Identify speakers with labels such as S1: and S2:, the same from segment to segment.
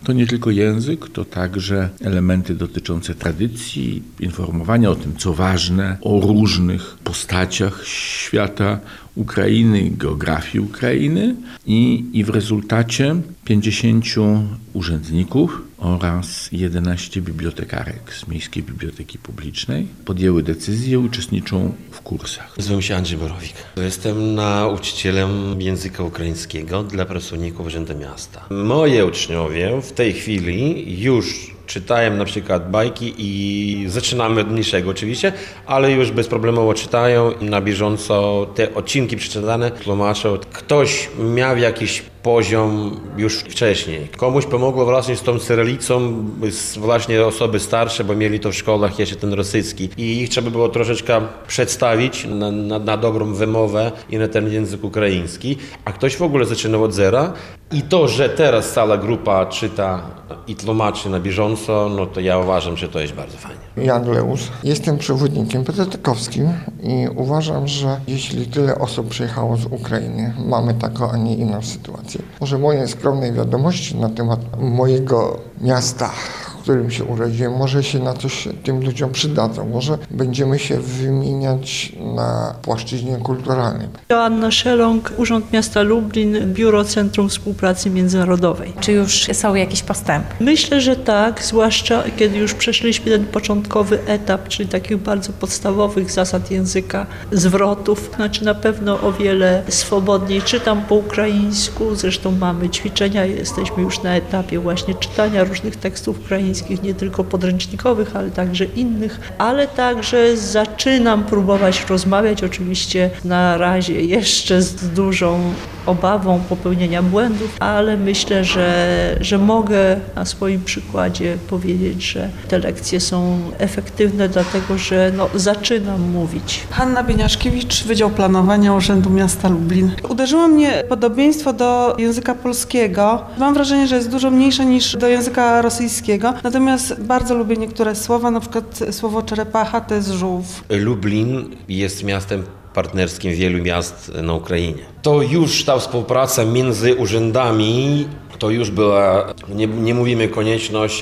S1: To nie tylko język, to także elementy dotyczące tradycji, informowania o tym, co ważne, o różnych postaciach świata Ukrainy, geografii Ukrainy i w rezultacie 50 urzędników oraz 11 bibliotekarek z Miejskiej Biblioteki Publicznej podjęły decyzję i uczestniczą w kursach.
S2: Nazywam się Andrzej Borowik. Jestem nauczycielem języka ukraińskiego dla pracowników Urzędu Miasta. Moi uczniowie w tej chwili już czytają na przykład bajki i zaczynamy od mniejszego oczywiście, ale już bezproblemowo czytają i na bieżąco te odcinki przeczytane tłumaczą. Ktoś miał jakiś poziom już wcześniej. Komuś pomogło właśnie z tą cyrylicą właśnie osoby starsze, bo mieli to w szkołach jeszcze ten rosyjski i ich trzeba było troszeczkę przedstawić na dobrą wymowę i na ten język ukraiński, a ktoś w ogóle zaczynał od zera i to, że teraz cała grupa czyta i tłumaczy na bieżąco, no to ja uważam, że to jest bardzo fajnie.
S3: Jan Leus. Jestem przewodnikiem PZT-kowskim i uważam, że jeśli tyle osób przyjechało z Ukrainy, mamy taką, a nie inną sytuację. Może moje skromne wiadomości na temat mojego miasta, w którym się urodziłem, może się na coś tym ludziom przydadzą. Może będziemy się wymieniać na płaszczyźnie kulturalnej.
S4: Joanna Szelong, Urząd Miasta Lublin, Biuro Centrum Współpracy Międzynarodowej.
S5: Czy już są jakieś postępy?
S4: Myślę, że tak, zwłaszcza kiedy już przeszliśmy ten początkowy etap, czyli takich bardzo podstawowych zasad języka, zwrotów. Znaczy na pewno o wiele swobodniej czytam po ukraińsku, zresztą mamy ćwiczenia, jesteśmy już na etapie właśnie czytania różnych tekstów ukraińskich, nie tylko podręcznikowych, ale także innych, ale także zaczynam próbować rozmawiać, oczywiście na razie jeszcze z dużą obawą popełnienia błędów, ale myślę, że mogę na swoim przykładzie powiedzieć, że te lekcje są efektywne, dlatego że zaczynam mówić.
S6: Hanna Bieniaszkiewicz, Wydział Planowania Urzędu Miasta Lublin. Uderzyło mnie podobieństwo do języka polskiego. Mam wrażenie, że jest dużo mniejsze niż do języka rosyjskiego, natomiast bardzo lubię niektóre słowa, na przykład słowo czerepacha to jest żółw.
S2: Lublin jest miastem partnerskim wielu miast na Ukrainie. To już ta współpraca między urzędami, to już była, nie mówimy konieczność,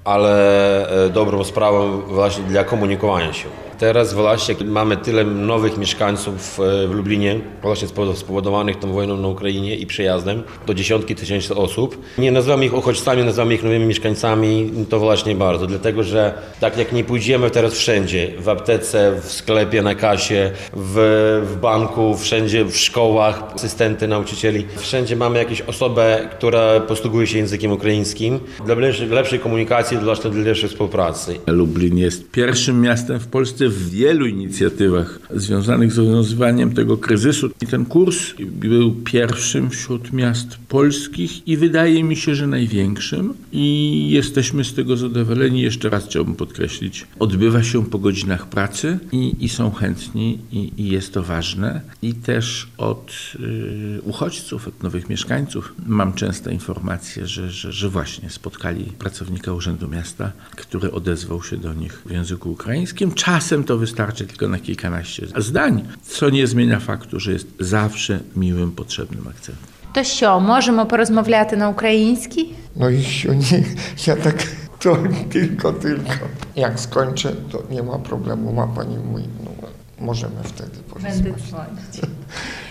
S2: ale dobrą sprawą właśnie dla komunikowania się. Teraz właśnie mamy tyle nowych mieszkańców w Lublinie, właśnie spowodowanych tą wojną na Ukrainie i przyjazdem, to dziesiątki tysięcy osób. Nie nazywamy ich uchodźcami, nazywamy ich nowymi mieszkańcami, to właśnie bardzo, dlatego że tak jak nie pójdziemy teraz wszędzie, w aptece, w sklepie, na kasie, w banku, wszędzie, w szkołach, asystenty nauczycieli, wszędzie mamy jakąś osobę, która posługuje się językiem ukraińskim dla lepszej komunikacji, dla lepszej współpracy.
S1: Lublin jest pierwszym miastem w Polsce w wielu inicjatywach związanych z rozwiązywaniem tego kryzysu. I ten kurs był pierwszym wśród miast polskich i wydaje mi się, że największym. I jesteśmy z tego zadowoleni. Jeszcze raz chciałbym podkreślić, odbywa się po godzinach pracy i są chętni i jest to ważne. I też od uchodźców, od nowych mieszkańców mam często informacje, że właśnie spotkali pracownika Urzędu Miasta, który odezwał się do nich w języku ukraińskim. Czasem to wystarczy tylko na kilkanaście zdań, co nie zmienia faktu, że jest zawsze miłym, potrzebnym akcentem.
S5: То що, можемо порозмовляти на українській?
S3: No i się nie, ja tak to tylko. Jak skończę, to nie ma problemu, ma pani mój numer. Możemy wtedy porozmawiać.
S5: Będę dzwonić.